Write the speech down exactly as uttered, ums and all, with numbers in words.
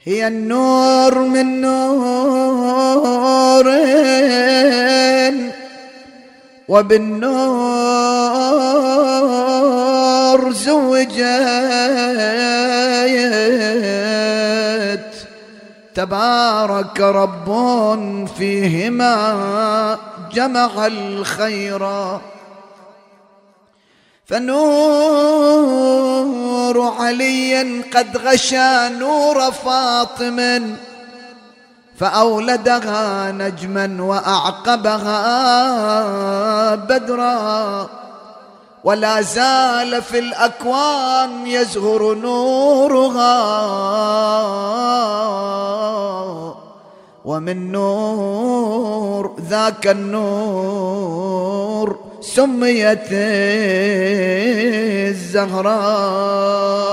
هي النور من نور وبالنور زوجت، تبارك رب فيهما جمع الخير. فنور علي قد غشى نور فاطم، فأولدها نجما وأعقبها بدرا، ولا زال في الأكوان يزهر نورها، ومن نور ذاك النور سميت الزهراء.